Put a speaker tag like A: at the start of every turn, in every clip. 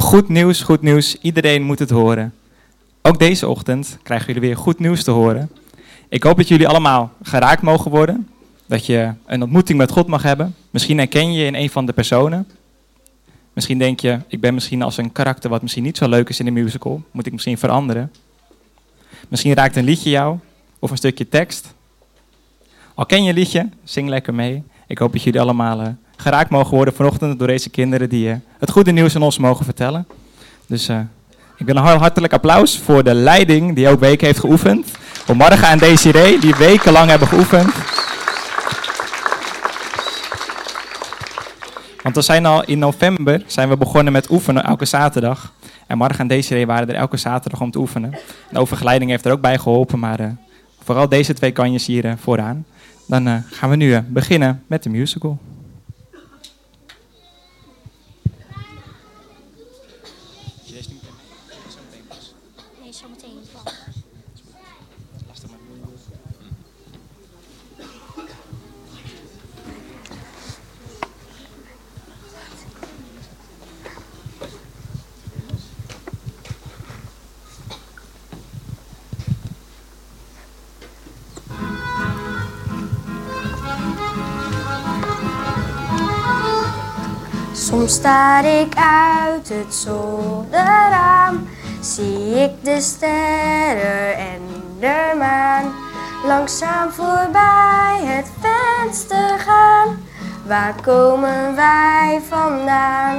A: Goed nieuws. Iedereen moet het horen. Ook deze ochtend krijgen jullie weer goed nieuws te horen. Ik hoop dat jullie allemaal geraakt mogen worden. Dat je een ontmoeting met God mag hebben. Misschien herken je in een van de personen. Misschien denk je, ik ben misschien als een karakter wat misschien niet zo leuk is in de musical. Moet ik misschien veranderen. Misschien raakt een liedje jou of een stukje tekst. Al ken je een liedje, zing lekker mee. Ik hoop dat jullie allemaal geraakt mogen worden vanochtend door deze kinderen die het goede nieuws aan ons mogen vertellen. Dus ik wil een hartelijk applaus voor de leiding die ook weken heeft geoefend. Voor Marga en Desiree die wekenlang hebben geoefend. Want we zijn al in november begonnen met oefenen elke zaterdag. En Marga en Desiree waren er elke zaterdag om te oefenen. De overgeleiding heeft er ook bij geholpen, maar vooral deze twee kanjes hier vooraan. Dan gaan we nu beginnen met de musical.
B: Nee, zometeen. Soms sta ik uit het zolderraam, zie ik de sterren en de maan langzaam voorbij het venster gaan. Waar komen wij vandaan?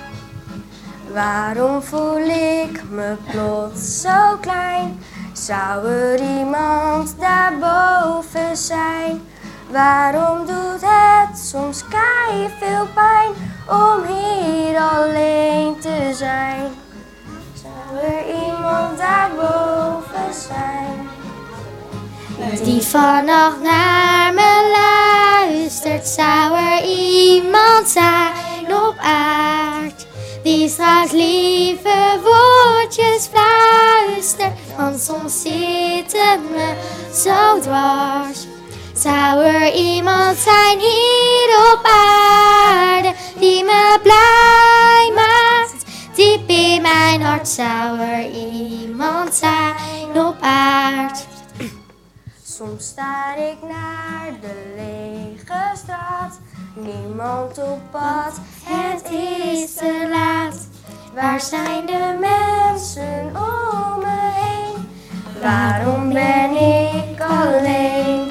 B: Waarom voel ik me plots zo klein? Zou er iemand daarboven zijn? Waarom doet het soms keiveel pijn om hier alleen te zijn? Zou er iemand daarboven zijn? Die vannacht naar me luistert, zou er iemand zijn op aard? Die straks lieve woordjes fluistert, want soms zit het me zo dwars. Zou er iemand zijn hier op aarde die me blij maakt? Diep in mijn hart zou er iemand zijn op aard. Soms staar ik naar de lege straat, niemand op pad, het is te laat. Waar zijn de mensen om me heen? Waarom ben ik alleen?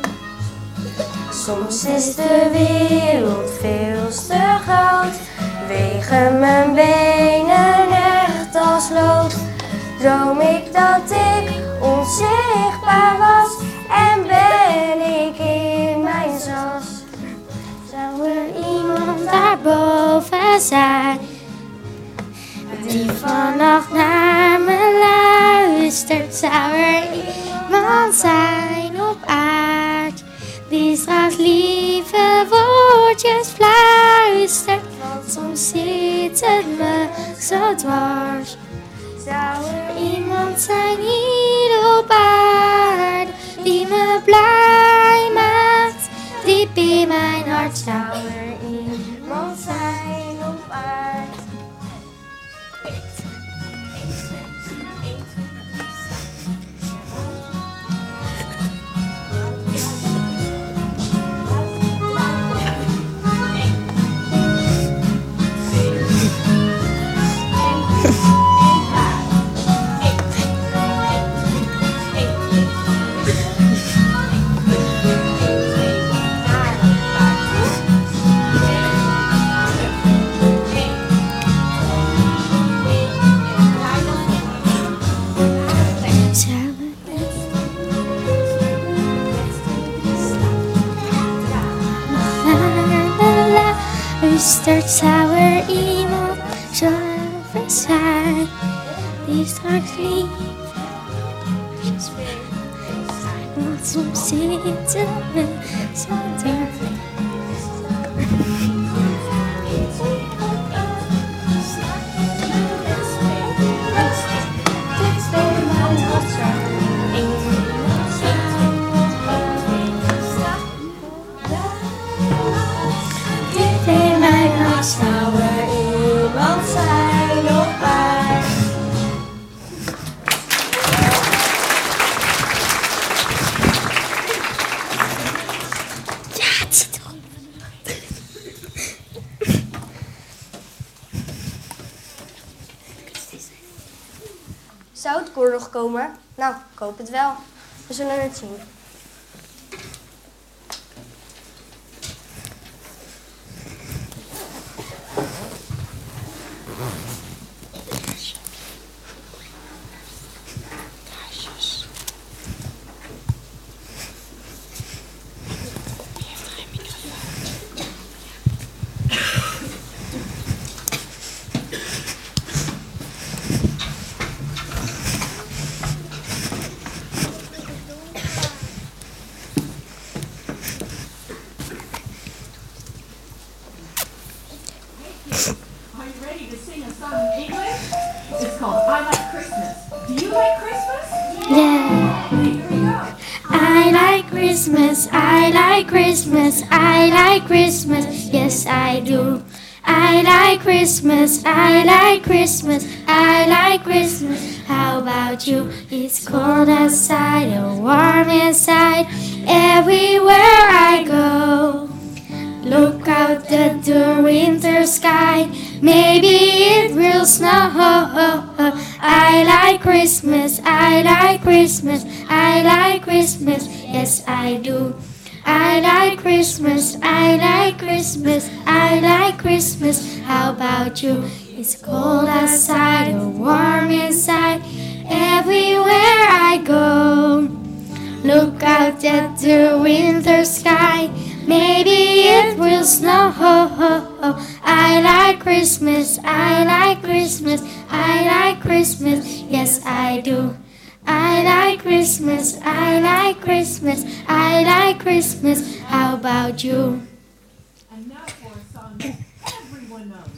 B: Soms is de wereld veel te groot, wegen mijn benen echt als lood. Droom ik dat ik onzichtbaar was en ben ik in mijn zas? Zou er iemand daarboven zijn die vannacht naar me luistert? Zou er iemand zijn op aard die straks lieve woordjes fluistert? Want soms zit het me zo dwars. Zou er iemand zijn hier op aarde die me blij maakt? Diep in mijn hart zou er iemand zijn op aarde. Zou er iemand zoveel zijn die straks lief is? Want soms zitten we zo dicht. Zou er iemand zijn op aarde?
C: koor nog komen? Nou, ik hoop het wel. We zullen het zien.
D: Are you ready to sing a song in English? It's called I Like Christmas. Do you like Christmas?
B: Yeah.
D: Here we go.
B: I like Christmas, I like Christmas, I like Christmas, yes I do. I like Christmas, I like Christmas, I like Christmas. How about you? It's cold outside and warm inside. Everywhere I go, look out at the winter sky. Maybe it will snow. I like Christmas, I like Christmas, I like Christmas, yes I do. I like Christmas, I like Christmas, I like Christmas. How about you? It's cold outside and warm inside. Everywhere I go, look out at the winter sky. Maybe it will snow. I like Christmas, I like Christmas, I like Christmas, yes I do. I like Christmas, I like Christmas, I like Christmas. How about you?
D: And now for a song that everyone knows.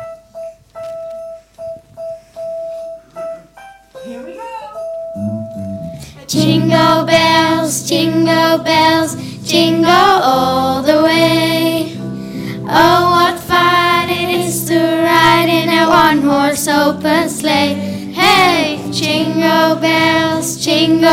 D: Here we go.
B: Jingle bells, jingle all the way. Oh, what fun it is to ride in a one-horse open sleigh. Hey, jingle bells, jingle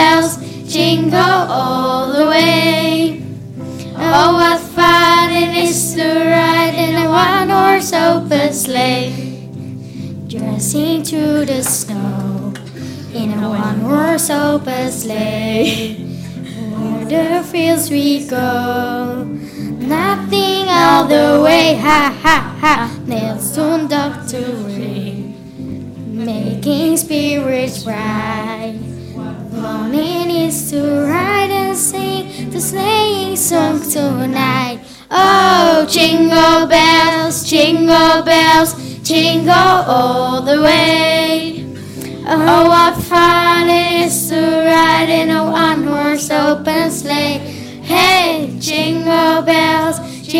B: all the way. Oh, what fun it is to ride in a one-horse open sleigh. Dressing through the snow in a one-horse open sleigh. O'er the fields we go, nothing all the way. Ha ha ha, nails tuned up to ring, making spirits bright. Longing is to ride and sing the sleighing song tonight. Oh, jingle bells, jingle all the way. Oh, what fun it is to ride in a one-horse open sleigh. Hey, jingle bells,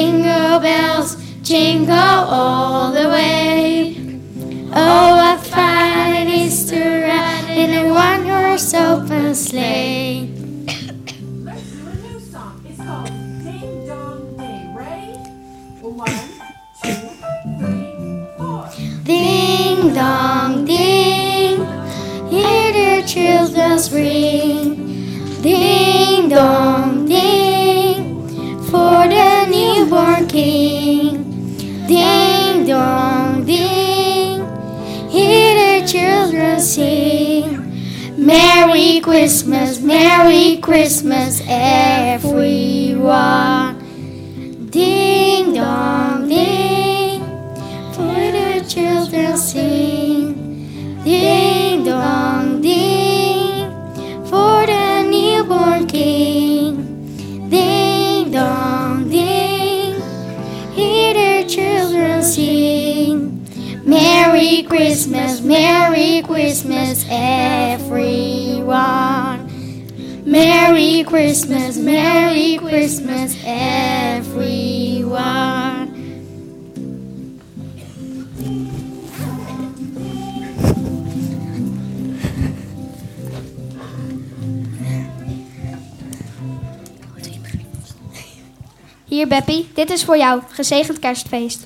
B: jingle all the way. Oh, what fun it is to ride in a one-horse open sleigh.
D: Let's do a new song. It's called Ding Dong Day. Ready? 1, 2, 3, 4.
B: Ding dong ding, hear the children's ring. Ding dong ding, for the newborn king. Ding dong ding, hear the children sing. Merry Christmas, everyone. Ding dong ding, for the children sing. Ding dong ding, for the newborn king. Ding dong ding, hear the children sing. Merry Christmas, everyone. Merry Christmas, everyone.
E: Hier, Beppie, dit is voor jou. Gezegend kerstfeest.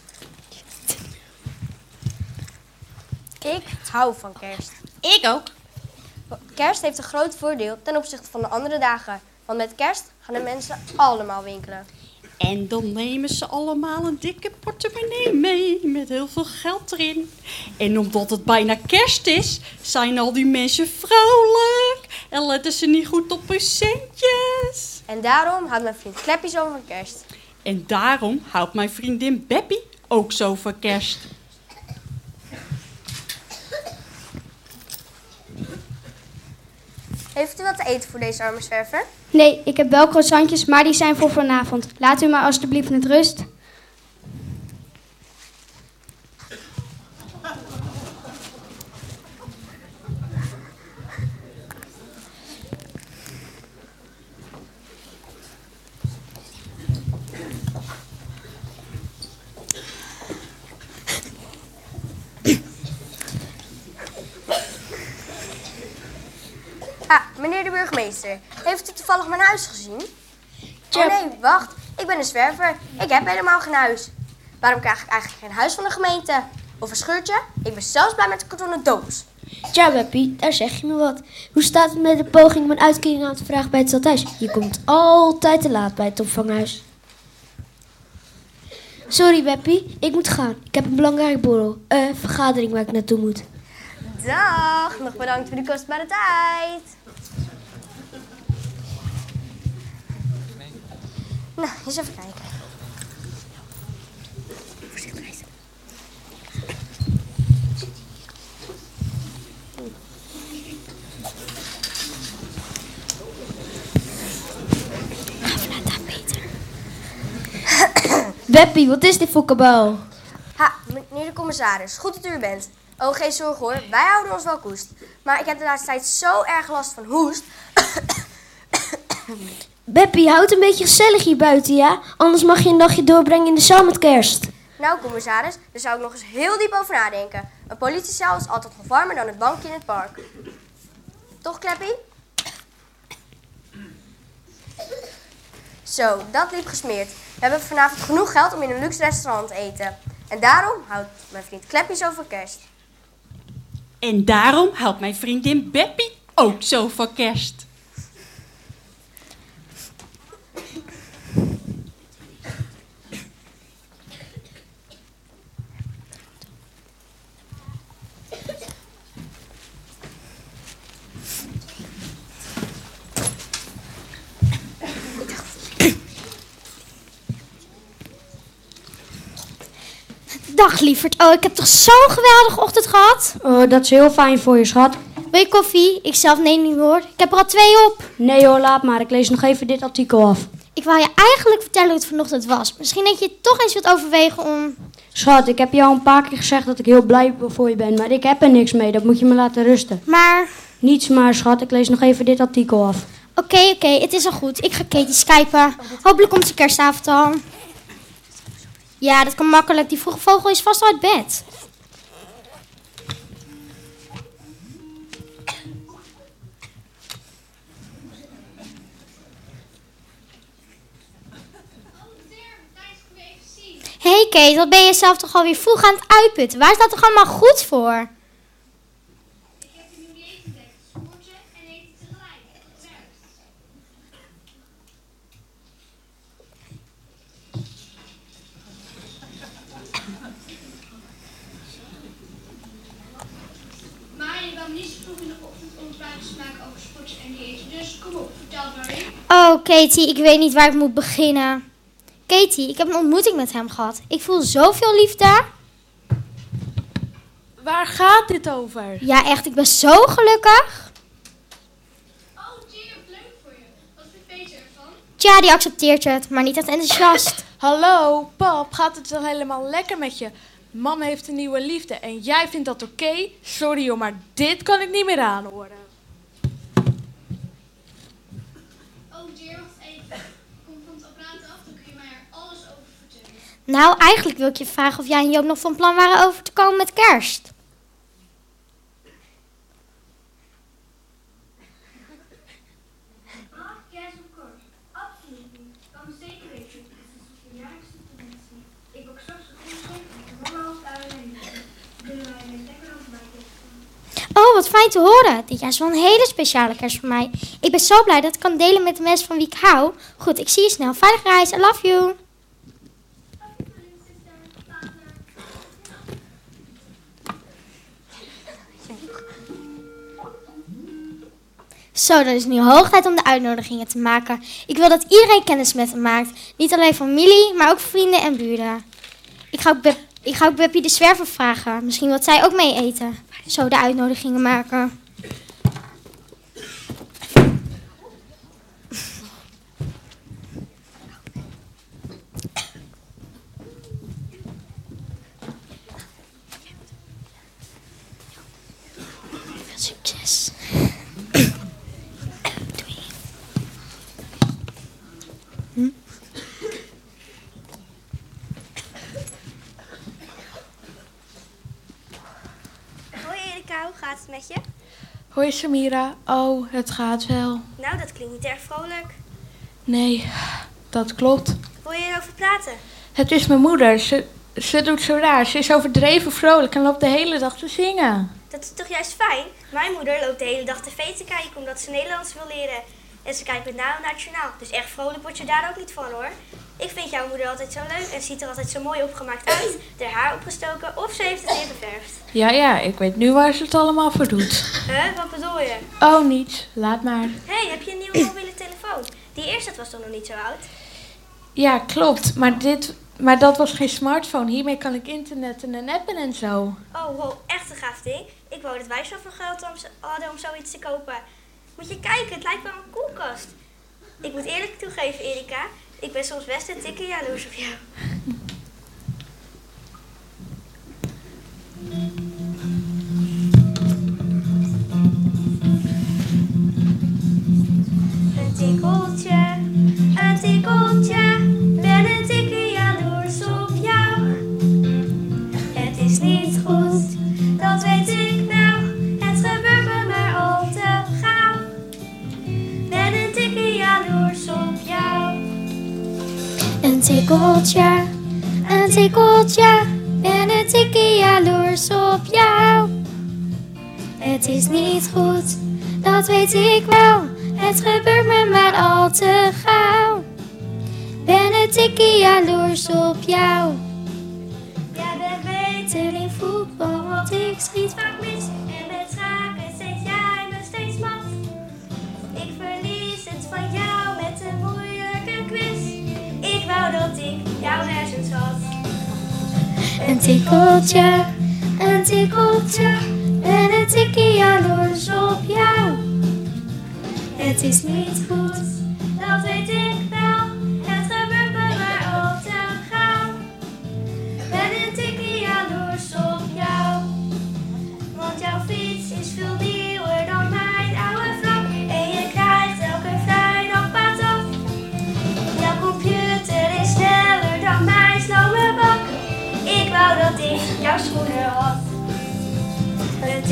C: Ik hou van kerst.
F: Ik ook.
C: Kerst heeft een groot voordeel ten opzichte van de andere dagen. Want met kerst gaan de mensen allemaal winkelen.
F: En dan nemen ze allemaal een dikke portemonnee mee met heel veel geld erin. En omdat het bijna kerst is, zijn al die mensen vrolijk en letten ze niet goed op hun centjes.
C: En daarom houdt mijn vriend Kleppie zo van kerst.
F: En daarom houdt mijn vriendin Beppie ook zo van kerst.
C: Heeft u wat te eten voor deze arme zwerver?
E: Nee, ik heb wel croissantjes, maar die zijn voor vanavond. Laat u maar alstublieft met rust.
C: Ah, meneer de burgemeester, heeft u toevallig mijn huis gezien? Oh nee, wacht, ik ben een zwerver. Ik heb helemaal geen huis. Waarom krijg ik eigenlijk geen huis van de gemeente? Of een scheurtje? Ik ben zelfs blij met een kartonnen doos.
G: Tja, Beppie, daar zeg je me wat. Hoe staat het met de poging om een uitkering aan te vragen bij het stadhuis? Je komt altijd te laat bij het opvanghuis. Sorry, Beppie, ik moet gaan. Ik heb een belangrijke borrel. Vergadering waar ik naartoe moet.
C: Dag, nog bedankt voor de kostbare tijd. Nou, eens even kijken.
G: Beppie, wat is dit voor kabaal?
C: Ha, meneer de commissaris, goed dat u er bent. Oh, geen zorgen hoor, wij houden ons wel koest. Maar ik heb de laatste tijd zo erg last van hoest.
G: Beppie, houd een beetje gezellig hier buiten, ja? Anders mag je een dagje doorbrengen in de zaal met kerst.
C: Nou, commissaris, daar zou ik nog eens heel diep over nadenken. Een politiecel is altijd nog warmer dan het bankje in het park. Toch, Kleppie? Zo, dat liep gesmeerd. We hebben vanavond genoeg geld om in een luxe restaurant te eten. En daarom houdt mijn vriend Kleppie zo van kerst.
F: En daarom houdt mijn vriendin Beppie ook zo van kerst.
E: Dag lieverd. Oh, ik heb toch zo'n geweldige ochtend gehad.
G: Oh, dat is heel fijn voor je, schat.
E: Wil je koffie? Ik zelf neem niet hoor. Ik heb er al 2 op.
G: Nee hoor, laat maar. Ik lees nog even dit artikel af.
E: Ik wou je eigenlijk vertellen hoe het vanochtend was. Misschien dat je toch eens wilt overwegen om...
G: Schat, ik heb je al een paar keer gezegd dat ik heel blij voor je ben. Maar ik heb er niks mee. Dat moet je me laten rusten.
E: Maar...
G: Niets maar, schat. Ik lees nog even dit artikel af.
E: Oké, het is al goed. Ik ga Katie skypen. Hopelijk komt ze kerstavond al. Ja, dat kan makkelijk. Die vroege vogel is vast al uit bed. Hey Kate, wat ben je zelf toch alweer vroeg aan het uitputten? Waar is dat toch allemaal goed voor?
B: Ik heb een nieuw dieet ontdekt. Sporten en eten tegelijk. Dat werkt. Maar je kan niet zo vroeg in de ochtend om praten te maken over sporten en eten. Dus kom op, vertel het maar in.
E: Oh Katie, ik weet niet waar ik moet beginnen. Katie, ik heb een ontmoeting met hem gehad. Ik voel zoveel liefde.
H: Waar gaat dit over?
E: Ja, echt, ik ben zo gelukkig.
B: Oh, Jay, wat leuk voor je. Wat vindt Peter ervan?
E: Tja, die accepteert het, maar niet echt enthousiast.
H: Hallo, pap, gaat het wel helemaal lekker met je? Mam heeft een nieuwe liefde en jij vindt dat oké? Sorry hoor, maar dit kan ik niet meer aanhoren.
B: Oh, Jay, wacht even. Kom van het apparaat af, dan kun je mij er alles over vertellen.
E: Nou, eigenlijk wil ik je vragen of jij en Joop nog van plan waren over te komen met kerst.
B: Yes, of course. Absoluut niet. Kan me zeker weten. Het is een verjaarlijkse traditie. Ik bak straks een groente en mama of uien en kunnen wij met lekker ontbijt eten.
E: Oh, wat fijn te horen. Dit jaar is wel een hele speciale kerst voor mij. Ik ben zo blij dat ik kan delen met de mensen van wie ik hou. Goed, ik zie je snel. Veilige reis, I love you. Zo, dan is het nu hoog tijd om de uitnodigingen te maken. Ik wil dat iedereen kennis met hem maakt. Niet alleen familie, maar ook vrienden en buren. Ik ga ook Beppie de Zwerver vragen. Misschien wil zij ook mee eten. Zo de uitnodigingen maken. Succes.
C: Hoi Erika, hoe gaat het met je?
H: Hoi Samira. Oh, het gaat wel.
C: Nou, dat klinkt niet erg vrolijk.
H: Nee, dat klopt.
C: Wil je erover praten?
H: Het is mijn moeder. Ze doet zo raar. Ze is overdreven vrolijk en loopt de hele dag te zingen.
C: Dat is toch juist fijn? Mijn moeder loopt de hele dag tv te kijken omdat ze Nederlands wil leren. En ze kijkt met name naar het journaal. Dus echt vrolijk word je daar ook niet van hoor. Ik vind jouw moeder altijd zo leuk en ziet er altijd zo mooi opgemaakt uit. Haar haar opgestoken of ze heeft het weer geverfd.
H: Ja, ik weet nu waar ze het allemaal voor doet.
C: Huh? Wat bedoel je?
H: Oh, niets. Laat maar.
C: Hé, heb je een nieuwe mobiele telefoon? Die eerste was toch nog niet zo oud?
H: Ja, klopt. Maar dat was geen smartphone. Hiermee kan ik internetten en appen en zo.
C: Oh, wow, echt een gaaf ding. Ik wou dat wij zoveel geld hadden om zoiets te kopen. Moet je kijken, het lijkt wel een koelkast. Ik moet eerlijk toegeven, Erika. Ik ben soms best een tikje jaloers op jou. Een tikkeltje, ben een tikje jaloers op jou. Het is niet goed, dat weet ik wel. Het gebeurt me maar al te gauw. Ben een tikje jaloers op jou.
B: Een tikkeltje, ben een tikje jaloers op jou. Het is niet goed, dat weet ik wel. Het gebeurt me maar al te gauw. Ben een tikje jaloers op jou.
C: Jij bent beter in voetbal, want ik schiet vaak mis. En met schaken zet jij me steeds mat. Ik verlies het van jou met een moeilijke quiz. Ik wou dat ik jouw hersens had.
B: Een tikkeltje, ben een tikje jaloers op jou. Het is niet goed,
C: Dat weet ik wel, het gebeurt me maar al te gauw. Ben een tikje jaloers op jou. Want jouw fiets is veel nieuwer dan mijn oude vlak. En je krijgt elke vrijdag patat. Jouw computer is sneller dan mijn slome bak. Ik wou dat ik jouw schoenen had. Een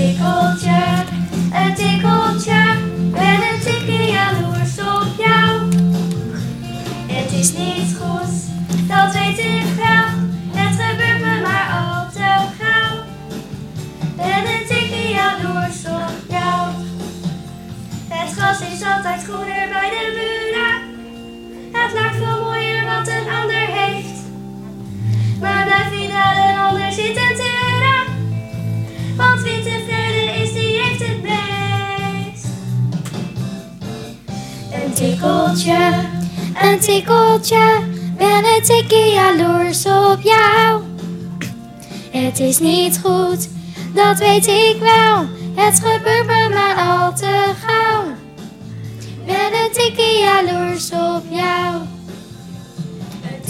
C: tikkeltje, ben een tikje jaloers op jou. Het is niet goed, dat weet ik wel. Het gebeurt me maar al te gauw. Ben een tikje jaloers op jou. Het gras is altijd groener bij de buren. Het lijkt veel mooier wat een ander heeft. Maar blijf niet aan een ander zitten teuren. Want wie tevreden is, die heeft het best.
B: een tikkeltje, ben een tikje jaloers op jou. Het is niet goed, dat weet ik wel. Het gebeurt me maar al te gauw. Ben een tikje jaloers op jou. Een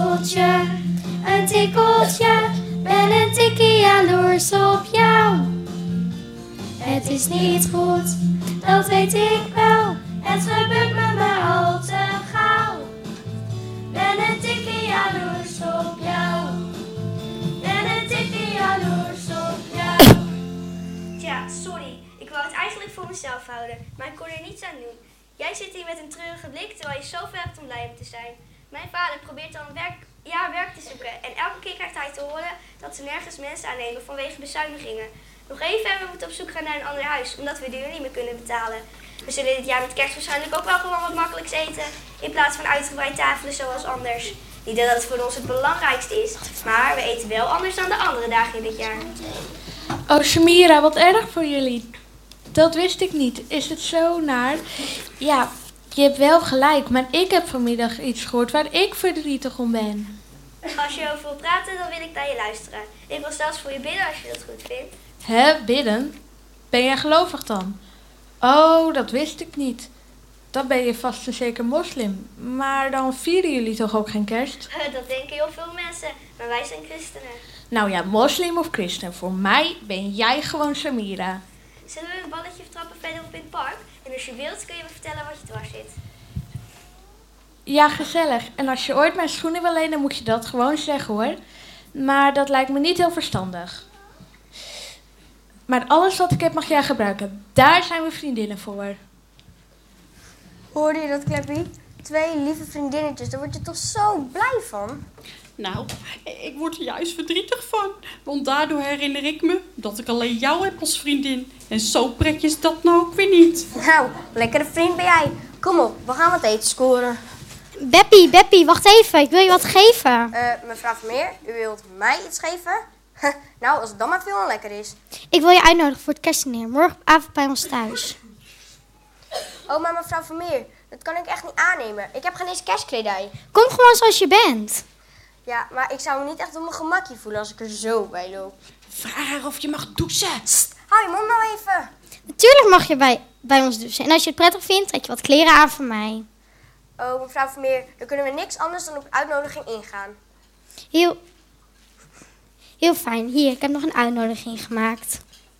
B: tikkeltje, ben een tikje jaloers op jou. Het is niet goed, dat weet ik wel. Het gebeurt me maar al te gauw. Ben een tikje jaloers op jou. Ben een tikje jaloers op jou.
C: Tja, sorry. Ik wou het eigenlijk voor mezelf houden, maar ik kon er niets aan doen. Jij zit hier met een treurige blik terwijl je zoveel hebt om blij mee te zijn. Mijn vader probeert al een werk te zoeken en elke keer krijgt hij te horen dat ze nergens mensen aannemen vanwege bezuinigingen. Nog even en we moeten op zoek gaan naar een ander huis, omdat we de huur niet meer kunnen betalen. We zullen dit jaar met kerst waarschijnlijk ook wel gewoon wat makkelijks eten, in plaats van uitgebreid tafelen zoals anders. Niet dat het voor ons het belangrijkste is, maar we eten wel anders dan de andere dagen in dit jaar.
H: Oh, Samira, wat erg voor jullie. Dat wist ik niet. Is het zo naar? Ja, je hebt wel gelijk, maar ik heb vanmiddag iets gehoord waar ik verdrietig om ben.
I: Als je over wil praten, dan wil ik naar je luisteren. Ik wil zelfs voor je bidden als je dat goed vindt.
H: Hè, bidden? Ben jij gelovig dan? Oh, dat wist ik niet. Dan ben je vast en zeker moslim. Maar dan vieren jullie toch ook geen kerst?
I: Dat denken heel veel mensen, maar wij zijn christenen.
H: Nou ja, moslim of christen, voor mij ben jij gewoon Samira.
I: Zullen we een balletje trappen verderop in het park? En als je wilt, kun je me vertellen wat je dwars zit.
H: Ja, gezellig. En als je ooit mijn schoenen wil lenen, moet je dat gewoon zeggen hoor. Maar dat lijkt me niet heel verstandig. Maar alles wat ik heb mag jij gebruiken. Daar zijn we vriendinnen voor.
C: Hoorde je dat, Kleppie? 2 lieve vriendinnetjes, daar word je toch zo blij van?
F: Nou, ik word er juist verdrietig van. Want daardoor herinner ik me dat ik alleen jou heb als vriendin. En zo pretjes is dat nou ook weer niet.
C: Nou, lekkere vriend ben jij. Kom op, we gaan wat eten scoren.
E: Beppie, wacht even. Ik wil je wat geven.
C: Mevrouw Vermeer, u wilt mij iets geven? Nou, als het dan maar veel en lekker is.
E: Ik wil je uitnodigen voor het kerstdiner. Morgenavond bij ons thuis.
C: Oh, maar mevrouw Vermeer, dat kan ik echt niet aannemen. Ik heb geen eens kerstkledij.
E: Kom gewoon zoals je bent.
C: Ja, maar ik zou me niet echt op mijn gemakje voelen als ik er zo bij loop.
F: Vraag haar of je mag douchen.
C: Hou je mond nou even.
E: Natuurlijk mag je bij ons douchen. En als je het prettig vindt, trek je wat kleren aan van mij.
C: Oh, mevrouw Vermeer, dan kunnen we niks anders dan op de uitnodiging ingaan.
E: Heel fijn. Hier, ik heb nog een uitnodiging gemaakt.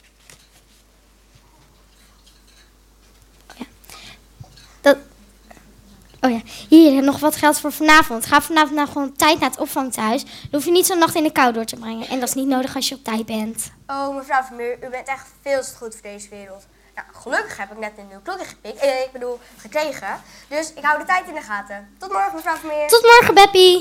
E: Oh ja, hier nog wat geld voor vanavond. Ga vanavond nou gewoon op tijd naar het opvangthuis. Dan hoef je niet zo'n nacht in de kou door te brengen. En dat is niet nodig als je op tijd bent.
C: Oh, mevrouw Vermeer, u bent echt veel te goed voor deze wereld. Nou, gelukkig heb ik net een nieuw klokje gekregen. Dus ik hou de tijd in de gaten. Tot morgen, mevrouw Vermeer.
E: Tot morgen, Beppie.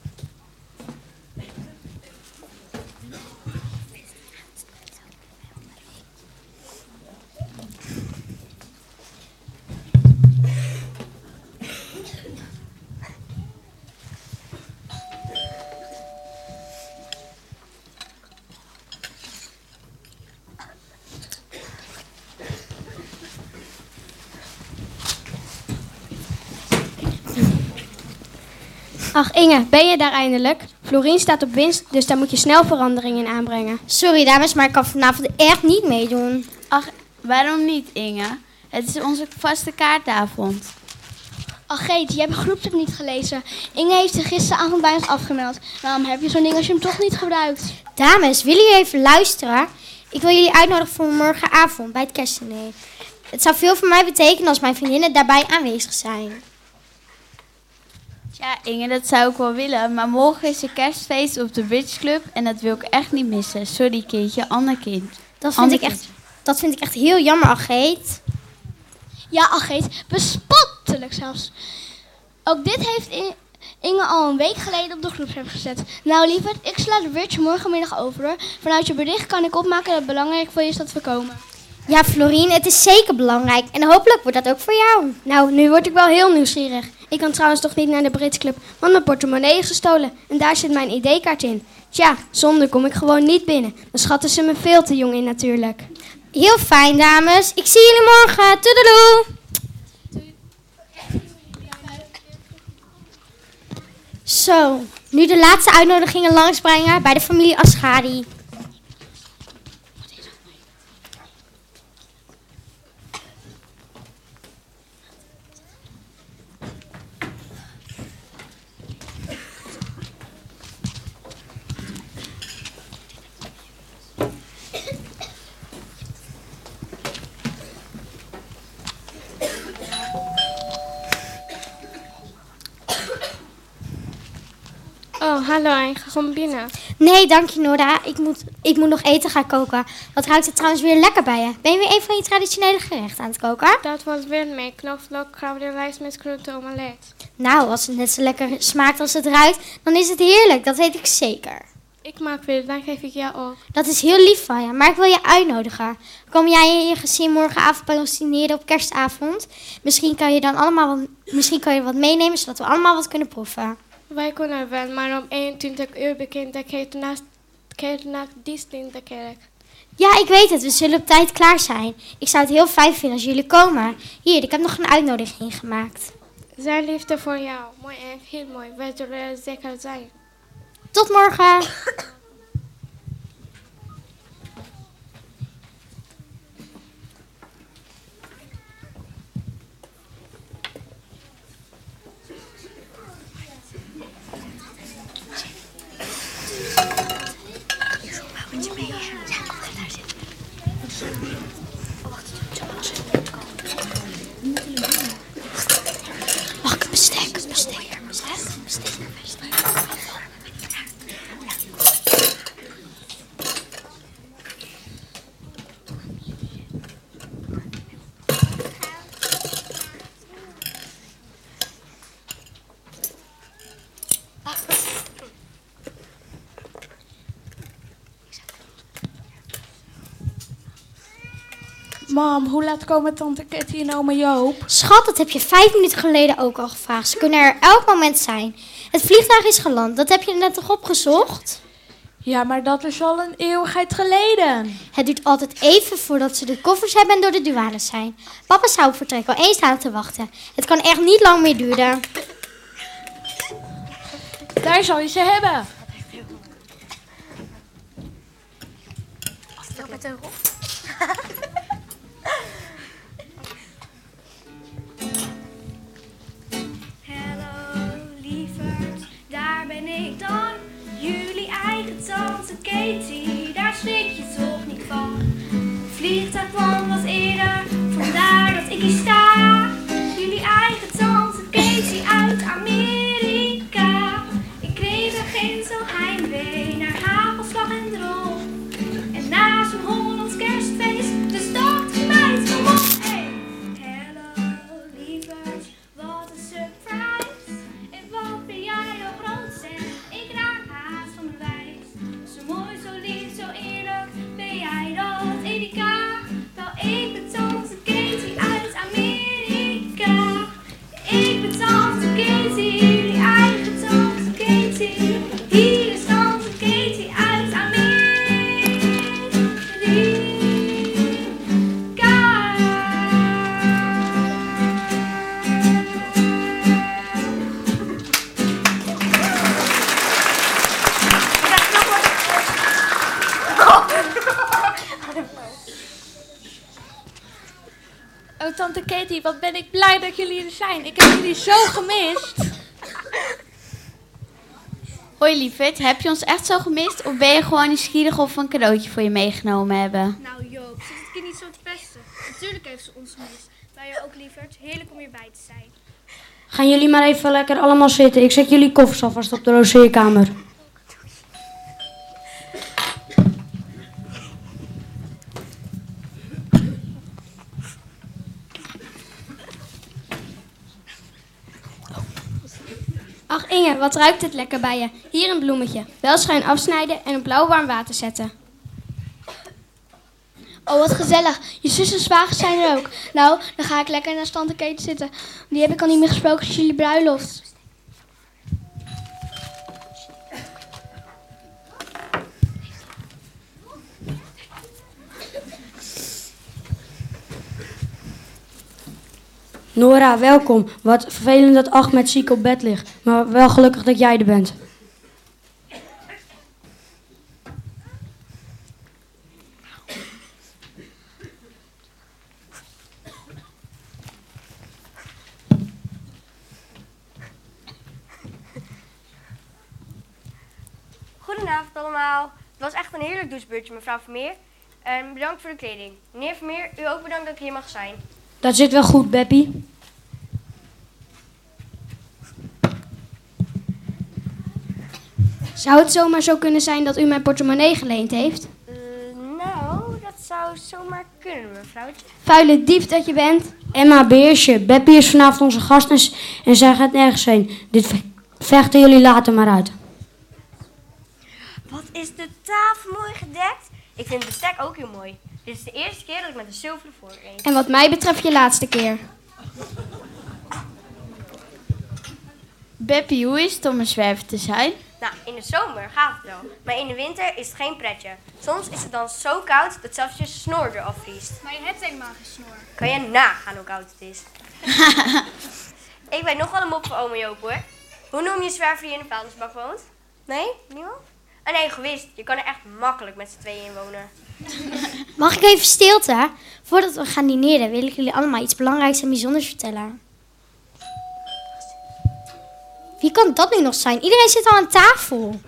J: Ach Inge, ben je daar eindelijk? Florien staat op winst, dus daar moet je snel veranderingen in aanbrengen.
E: Sorry dames, maar ik kan vanavond echt niet meedoen.
K: Ach, waarom niet Inge? Het is onze vaste kaartavond.
G: Ach Geet, jij hebt een groepsapp niet gelezen. Inge heeft zich gisteravond bij ons afgemeld. Waarom heb je zo'n ding als je hem toch niet gebruikt?
E: Dames, willen jullie even luisteren? Ik wil jullie uitnodigen voor morgenavond bij het kerstdiner. Het zou veel voor mij betekenen als mijn vriendinnen daarbij aanwezig zijn.
K: Ja, Inge, dat zou ik wel willen, maar morgen is er kerstfeest op de Bridge Club en dat wil ik echt niet missen. Sorry kindje, ander kind.
E: Dat vind ik echt heel jammer, Ageet.
G: Ja, Ageet, bespottelijk zelfs. Ook dit heeft Inge al een week geleden op de groepsapp gezet. Nou lieverd, ik sla de Bridge morgenmiddag over hoor. Vanuit je bericht kan ik opmaken dat het belangrijk voor je is dat we komen.
E: Ja, Florien, het is zeker belangrijk. En hopelijk wordt dat ook voor jou.
J: Nou, nu word ik wel heel nieuwsgierig. Ik kan trouwens toch niet naar de Bridge Club, want mijn portemonnee is gestolen. En daar zit mijn ID-kaart in. Tja, zonder kom ik gewoon niet binnen. Dan schatten ze me veel te jong in natuurlijk.
E: Heel fijn, dames. Ik zie jullie morgen. Toedeloe. Zo, nu de laatste uitnodigingen langsbrengen bij de familie Aschari.
J: Oh, hallo, ik ga gewoon binnen.
E: Nee, dank je Nora. Ik moet nog eten gaan koken. Wat ruikt er trouwens weer lekker bij je? Ben je weer een van je traditionele gerechten aan het koken?
J: Dat wordt weer mee knoflook, krabbenrijst met groente omelet.
E: Nou, als het net zo lekker smaakt als het ruikt, dan is het heerlijk. Dat weet ik zeker.
J: Ik maak weer, dan geef ik jou op.
E: Dat is heel lief van je, maar ik wil je uitnodigen. Kom jij en je gezin morgenavond bij ons dineren op kerstavond? Misschien kan je wat meenemen, zodat we allemaal wat kunnen proeven.
J: Wij kunnen wel, maar om 21 uur begint de kerk naast dienst in de kerk.
E: Ja, ik weet het. We zullen op tijd klaar zijn. Ik zou het heel fijn vinden als jullie komen. Hier, ik heb nog een uitnodiging gemaakt.
J: Zijn liefde voor jou. Mooi en heel mooi. Wij zullen er zeker zijn.
E: Tot morgen. Wacht, bestek.
H: Mam, hoe laat komen tante Ketty en oma Joop?
E: Schat, dat heb je 5 minuten geleden ook al gevraagd. Ze kunnen er elk moment zijn. Het vliegtuig is geland. Dat heb je net toch opgezocht?
H: Ja, maar dat is al een eeuwigheid geleden.
E: Het duurt altijd even voordat ze de koffers hebben en door de douane zijn. Papa zou op vertrek al eens staan te wachten. Het kan echt niet lang meer duren.
H: Daar zal je ze hebben.
C: Met een rol.
I: Hallo lieverd, daar ben ik dan. Jullie eigen tante Katie, daar schrik je toch niet van. Vliegtuigplan was eerder, vandaar dat ik hier sta. Jullie eigen tante Katie uit Amerika. Ik kreeg er geen zo heimwee naar hagelslag en drol. En na zo'n Hollands kerstfeest, dus dacht ik meid, kom op. Hey. Hallo lieverd, wat een surprise. En wat ben jij al groot zeg, ik raak haast van mijn wijs. Zo mooi, zo lief, zo eerlijk, ben jij dat Erika? Wel, ik ben tante Katie uit Amerika. Ik ben tante Katie, jullie eigen tante Katie. Hier is tante Katie uit Amerika.
H: Oh, tante Katie, wat ben ik blij dat jullie er zijn. Ik heb jullie zo gemist.
K: Hoi lieverd, heb je ons echt zo gemist? Of ben je gewoon nieuwsgierig of we een cadeautje voor je meegenomen hebben?
L: Nou Joop, zit het kind niet zo te pesten. Natuurlijk heeft ze ons gemist. Wij ook lieverd, heerlijk om hierbij te zijn.
M: Gaan jullie maar even lekker allemaal zitten. Ik zet jullie koffers alvast op de logeerkamer.
J: Ach Inge, wat ruikt het lekker bij je. Hier een bloemetje. Wel schuin afsnijden en op blauw warm water zetten. Oh, wat gezellig. Je zus en zwagers zijn er ook. Nou, dan ga ik lekker naast tante Katie zitten. Die heb ik al niet meer gesproken sinds jullie bruiloft.
M: Nora, welkom. Wat vervelend dat Ahmed ziek op bed ligt. Maar wel gelukkig dat jij er bent.
C: Goedenavond allemaal. Het was echt een heerlijk douchebeurtje, mevrouw Vermeer. En bedankt voor de kleding. Meneer Vermeer, u ook bedankt dat ik hier mag zijn.
M: Dat zit wel goed, Beppie.
J: Zou het zomaar zo kunnen zijn dat u mijn portemonnee geleend heeft?
C: Nou, dat zou zomaar kunnen, mevrouwtje.
J: Vuile dief dat je bent.
M: Emma, beheersje. Beppie is vanavond onze gast en zij gaat nergens heen. Dit vechten jullie later maar uit.
C: Wat is de tafel mooi gedekt? Ik vind het bestek ook heel mooi. Dit is de eerste keer dat ik met een zilveren vork eet.
J: En wat mij betreft je laatste keer.
K: Beppie, hoe is het om een zwerver te zijn?
C: Nou, in de zomer gaat het wel, maar in de winter is het geen pretje. Soms is het dan zo koud dat zelfs je snor eraf vriest.
L: Maar je hebt helemaal geen snor.
C: Kan je nagaan hoe koud het is? Ik weet nog wel een mop voor oma Joop, hoor. Hoe noem je zwerver die in de vuilnisbak woont? Nee? Niemand? Een egoïst. Je kan er echt makkelijk met z'n tweeën in wonen.
E: Mag ik even stilte? Voordat we gaan dineren wil ik jullie allemaal iets belangrijks en bijzonders vertellen. Wie kan dat nu nog zijn? Iedereen zit al aan tafel.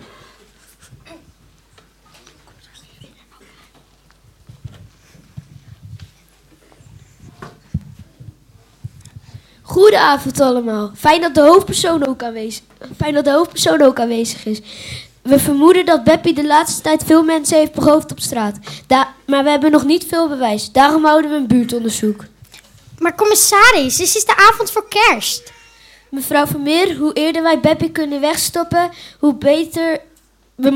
N: Goedenavond allemaal. Fijn dat de hoofdpersoon ook aanwezig is. We vermoeden dat Beppie de laatste tijd veel mensen heeft beroofd op straat. Maar we hebben nog niet veel bewijs. Daarom houden we een buurtonderzoek.
E: Maar commissaris, dit is de avond voor kerst.
N: Mevrouw Vermeer, hoe eerder wij Beppie kunnen wegstoppen, hoe beter we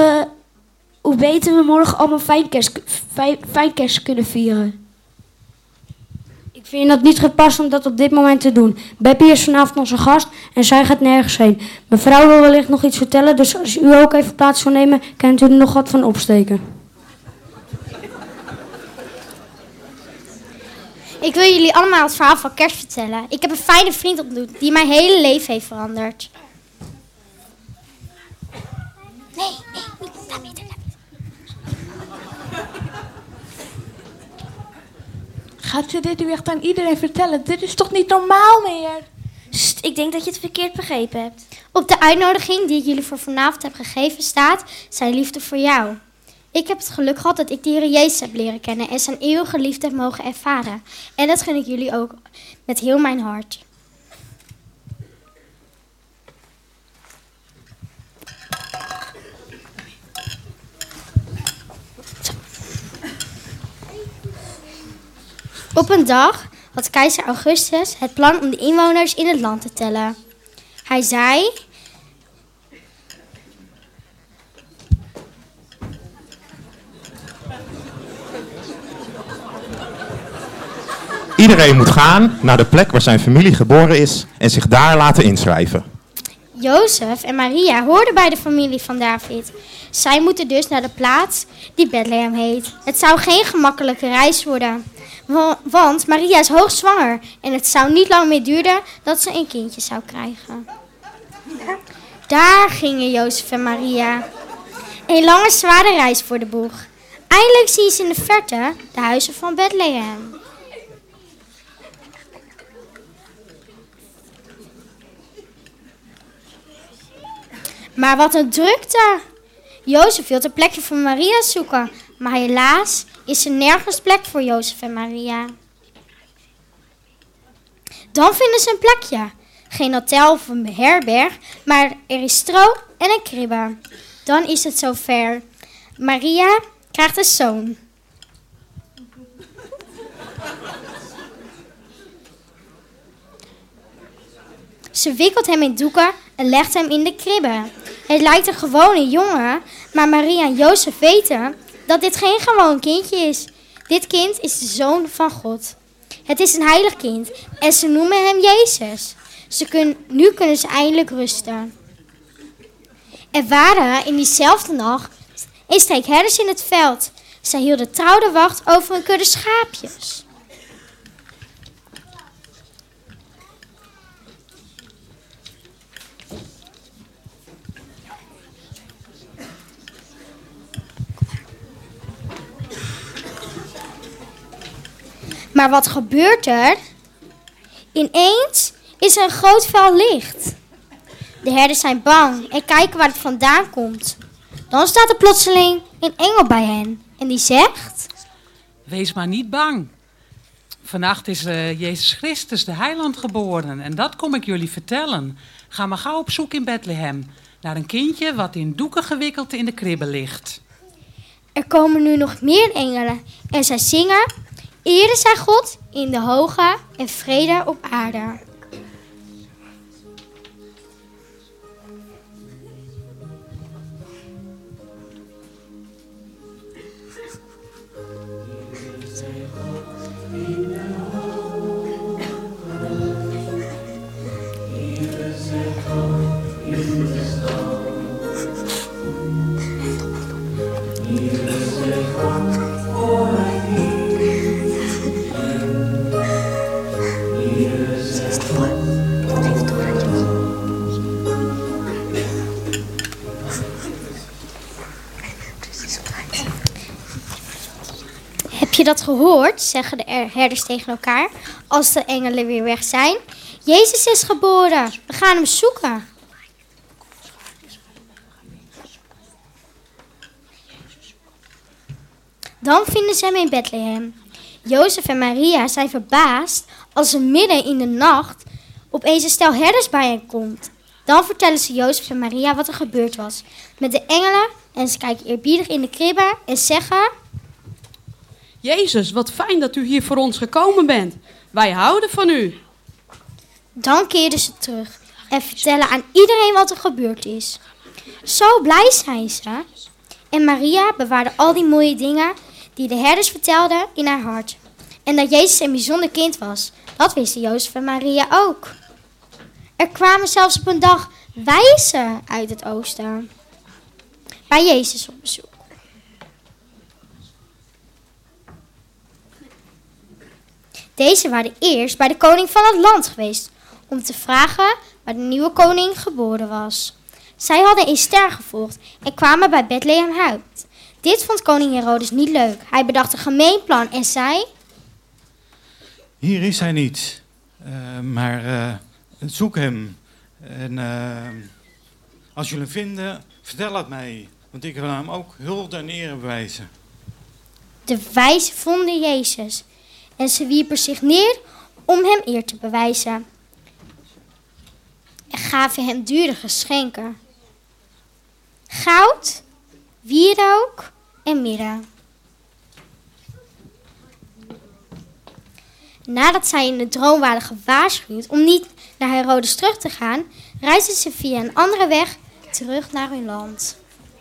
N: morgen allemaal fijn kerst kunnen vieren.
M: Ik vind het niet gepast om dat op dit moment te doen. Beppie is vanavond onze gast en zij gaat nergens heen. Mevrouw wil wellicht nog iets vertellen, dus als u ook even plaats wil nemen, kunt u er nog wat van opsteken.
E: Ik wil jullie allemaal het verhaal van kerst vertellen. Ik heb een fijne vriend ontmoet die mijn hele leven heeft veranderd. Nee, laat niet.
H: Gaat ze dit nu echt aan iedereen vertellen? Dit is toch niet normaal meer?
J: Sst, ik denk dat je het verkeerd begrepen hebt.
E: Op de uitnodiging die ik jullie voor vanavond heb gegeven staat zijn liefde voor jou. Ik heb het geluk gehad dat ik de Heer Jezus heb leren kennen en zijn eeuwige liefde heb mogen ervaren. En dat gun ik jullie ook met heel mijn hart. Op een dag had keizer Augustus het plan om de inwoners in het land te tellen. Hij zei:
O: Iedereen moet gaan naar de plek waar zijn familie geboren is en zich daar laten inschrijven.
E: Jozef en Maria hoorden bij de familie van David. Zij moeten dus naar de plaats die Bethlehem heet. Het zou geen gemakkelijke reis worden. Want Maria is hoogzwanger en het zou niet lang meer duren dat ze een kindje zou krijgen. Daar gingen Jozef en Maria. Een lange zware reis voor de boeg. Eindelijk zien ze in de verte de huizen van Bethlehem. Maar wat een drukte! Jozef wil een plekje voor Maria zoeken, maar helaas is er nergens plek voor Jozef en Maria. Dan vinden ze een plekje. Geen hotel of een herberg, maar er is stro en een kribbe. Dan is het zover. Maria krijgt een zoon. Ze wikkelt hem in doeken en legt hem in de kribbe. Het lijkt een gewone jongen, maar Maria en Jozef weten dat dit geen gewoon kindje is. Dit kind is de Zoon van God. Het is een heilig kind en ze noemen hem Jezus. Nu kunnen ze eindelijk rusten. Er waren in diezelfde nacht een streek herders in het veld. Zij hielden trouw de wacht over een kudde schaapjes. Maar wat gebeurt er? Ineens is er een groot vel licht. De herders zijn bang en kijken waar het vandaan komt. Dan staat er plotseling een engel bij hen en die zegt:
P: Wees maar niet bang. Vannacht is Jezus Christus, de heiland, geboren. En dat kom ik jullie vertellen. Ga maar gauw op zoek in Bethlehem naar een kindje wat in doeken gewikkeld in de kribbe ligt.
E: Er komen nu nog meer engelen en zij zingen: Ere zij God in de hoge en vrede op aarde. je dat gehoord, zeggen de herders tegen elkaar, als de engelen weer weg zijn? Jezus is geboren, we gaan hem zoeken. Dan vinden ze hem in Bethlehem. Jozef en Maria zijn verbaasd als er midden in de nacht opeens een stel herders bij hen komt. Dan vertellen ze Jozef en Maria wat er gebeurd was met de engelen en ze kijken eerbiedig in de kribbe en zeggen:
F: Jezus, wat fijn dat u hier voor ons gekomen bent. Wij houden van u.
E: Dan keerden ze terug en vertellen aan iedereen wat er gebeurd is. Zo blij zijn ze. En Maria bewaarde al die mooie dingen die de herders vertelden in haar hart. En dat Jezus een bijzonder kind was, dat wisten Jozef en Maria ook. Er kwamen zelfs op een dag wijzen uit het oosten bij Jezus op bezoek. Deze waren eerst bij de koning van het land geweest om te vragen waar de nieuwe koning geboren was. Zij hadden een ster gevolgd en kwamen bij Bethlehem uit. Dit vond koning Herodes niet leuk. Hij bedacht een gemeen plan en zei:
Q: Hier is hij niet, maar zoek hem. En als jullie hem vinden, vertel het mij, want ik wil hem ook hulde en ere bewijzen.
E: De wijzen vonden Jezus en ze wierpen zich neer om hem eer te bewijzen. En gaven hem dure geschenken: goud, wierook en mirre. Nadat zij in de droom waren gewaarschuwd om niet naar Herodes terug te gaan, reisden ze via een andere weg terug naar hun land.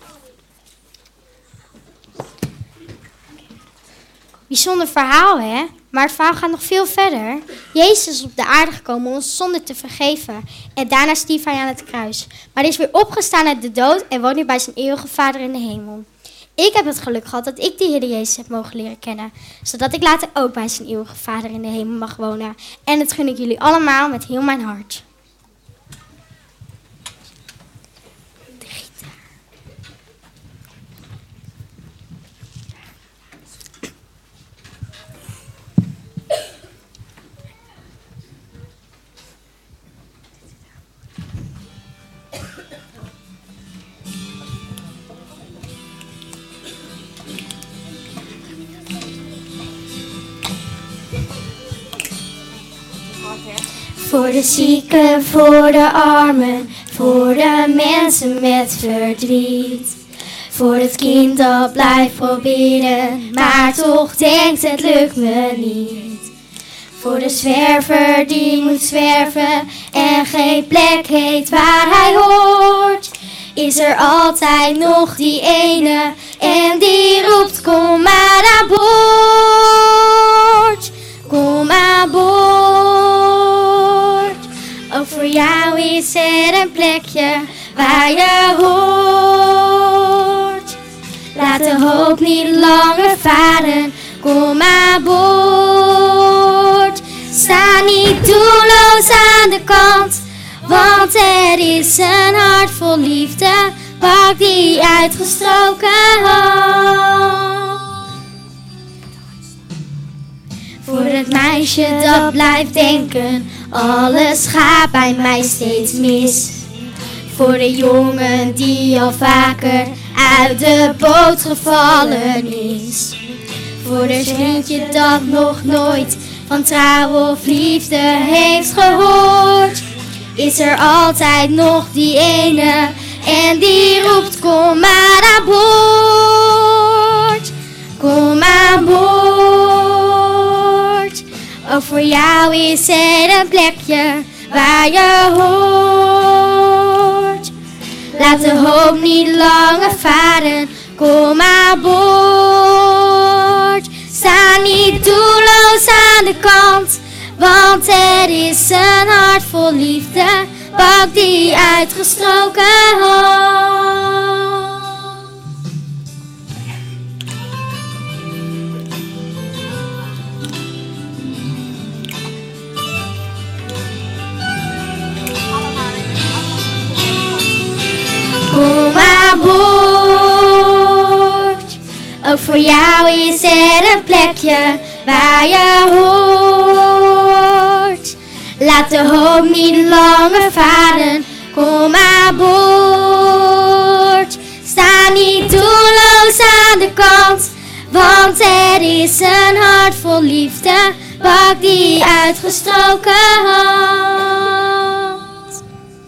E: Bijzonder verhaal, hè? Maar het verhaal gaat nog veel verder. Jezus is op de aarde gekomen om ons zonde te vergeven. En daarna stierf hij aan het kruis. Maar hij is weer opgestaan uit de dood en woont nu bij zijn eeuwige Vader in de hemel. Ik heb het geluk gehad dat ik de Heer Jezus heb mogen leren kennen. Zodat ik later ook bij zijn eeuwige Vader in de hemel mag wonen. En dat gun ik jullie allemaal met heel mijn hart. Voor de zieken, voor de armen, voor de mensen met verdriet. Voor het kind dat blijft proberen, maar toch denkt het lukt me niet. Voor de zwerver die moet zwerven en geen plek heeft waar hij hoort. Is er altijd nog die ene en die roept: kom maar aan boord, kom aan boord. Ook voor jou is er een plekje waar je hoort. Laat de hoop niet langer varen, kom aan boord. Sta niet doelloos aan de kant, want er is een hart vol liefde. Pak die uitgestoken hand. Voor het meisje dat blijft denken, alles gaat bij mij steeds mis. Voor de jongen die al vaker uit de boot gevallen is. Voor het vriendje dat nog nooit van trouw of liefde heeft gehoord. Is er altijd nog die ene en die roept: kom maar aan boord, kom aan boord. Ook voor jou is er een plekje waar je hoort. Laat de hoop niet langer varen, kom aan boord. Sta niet doelloos aan de kant, want er is een hart vol liefde. Pak die uitgestoken hand. Kom aan boord,
B: Ook voor jou is er een plekje waar je hoort. Laat de hoop niet langer varen, kom aan boord. Sta niet doelloos aan de kant, want er is een hart vol liefde. Pak die uitgestoken hand.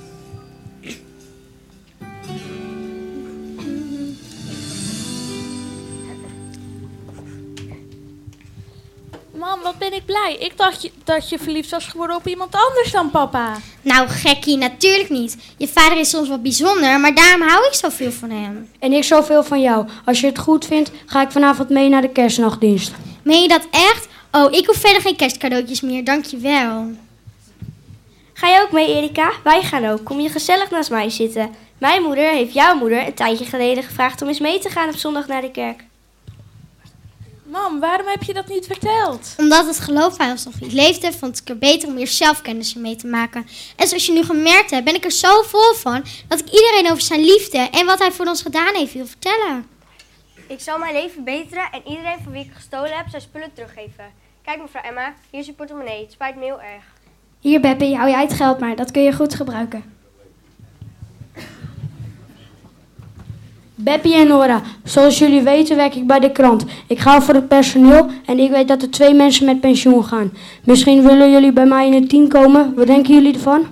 H: Mam, wat ben ik blij. Ik dacht dat je verliefd was geworden op iemand anders dan papa.
E: Nou, gekkie, natuurlijk niet. Je vader is soms wat bijzonder, maar daarom hou ik zoveel van hem.
M: En ik zoveel van jou. Als je het goed vindt, ga ik vanavond mee naar de kerstnachtdienst.
E: Meen je dat echt? Oh, ik hoef verder geen kerstcadeautjes meer, dankjewel.
J: Ga je ook mee, Erika? Wij gaan ook. Kom je gezellig naast mij zitten. Mijn moeder heeft jouw moeder een tijdje geleden gevraagd om eens mee te gaan op zondag naar de kerk.
H: Mam, waarom heb je dat niet verteld?
E: Omdat het geloof bij ons nog niet leefde, vond ik het beter om eerst zelf kennis mee te maken. En zoals je nu gemerkt hebt, ben ik er zo vol van dat ik iedereen over zijn liefde en wat hij voor ons gedaan heeft wil vertellen.
C: Ik zal mijn leven verbeteren en iedereen van wie ik gestolen heb zijn spullen teruggeven. Kijk mevrouw Emma, hier is uw portemonnee. Het spijt me heel erg.
J: Hier Beppie, hou jij het geld maar. Dat kun je goed gebruiken.
M: Beppie en Nora, zoals jullie weten werk ik bij de krant. Ik ga voor het personeel en ik weet dat er 2 mensen met pensioen gaan. Misschien willen jullie bij mij in het team komen. Wat denken jullie ervan?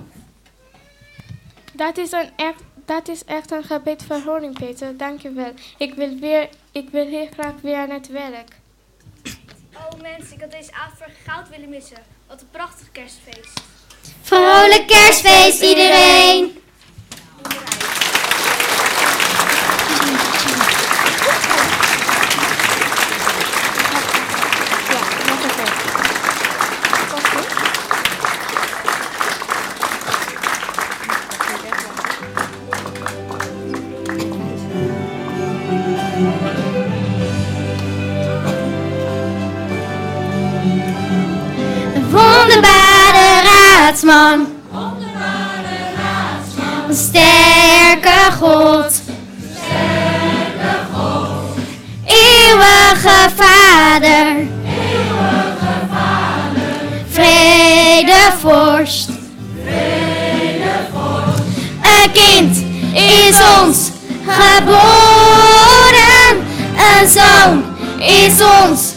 R: Dat is echt een gebed van honing, Peter. Dank je wel. Ik wil heel graag weer aan het werk.
L: Oh mensen, ik had deze avond voor goud willen missen. Wat een prachtig kerstfeest.
B: Vrolijk kerstfeest iedereen! Wonderbare raadsman, een sterke God, eeuwige Vader, vredevorst. Een kind is ons geboren, een zoon is ons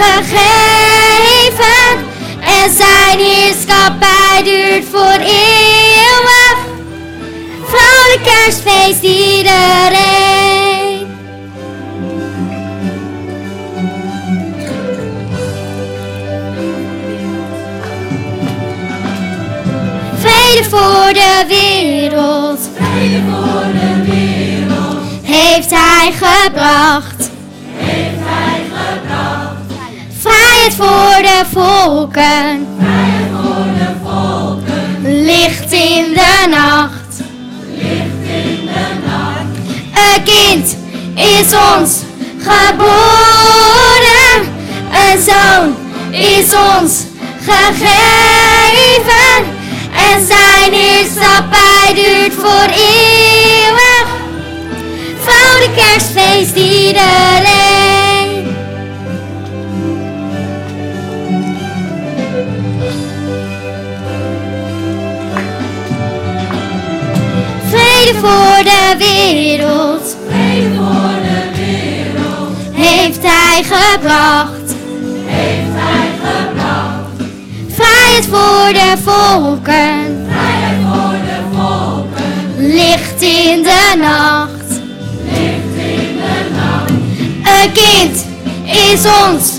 B: gegeven. En zijn heerschappij duurt voor eeuwig. Vrolijk kerstfeest iedereen. Vrede voor de wereld. Vrede voor de wereld. Heeft hij gebracht. Heeft hij gebracht. Vrijheid voor de volken. Vrijheid voor de volken. Licht in de nacht. Licht in de nacht. Een kind is ons geboren. Een zoon is ons gegeven. En zijn heerschappij duurt voor eeuwig. Vrolijk kerstfeest iedereen. Vrede voor de wereld. Vrede voor de wereld. Heeft hij gebracht. Heeft hij gebracht. Vrijheid voor de volken. Vrijheid voor de volken. Licht in de nacht. Licht in de nacht. Een kind is ons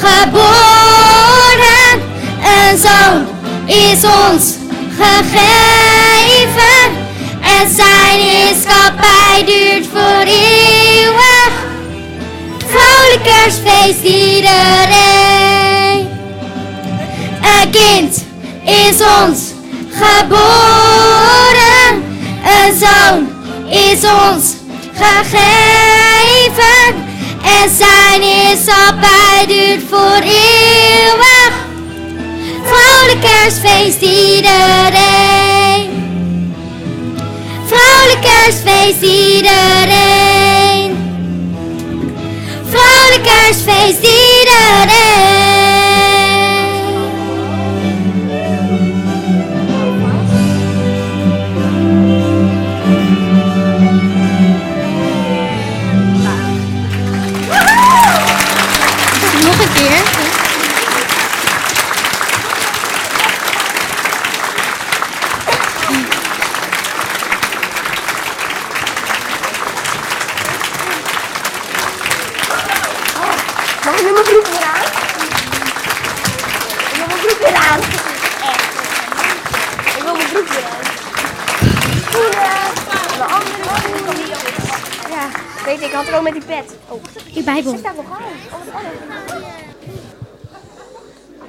B: geboren. Een zoon is ons gegeven. En zijn heerschappij duurt voor eeuwig. Vrolijk kerstfeest iedereen. Een kind is ons geboren. Een zoon is ons gegeven. En zijn heerschappij duurt voor eeuwig. Vrolijk kerstfeest iedereen. Vrolijk kerstfeest iedereen. Vrolijk
C: mijn broek weer aan. Ik wil mijn broek weer aan. Ik wil mijn broek weer aan. Schoenen. Mijn andere schoenen. Ja, weet je, ik had er ook met die pet. Oh,
E: Die Bijbel.
C: Zet daar nog aan. Oh, wat erg.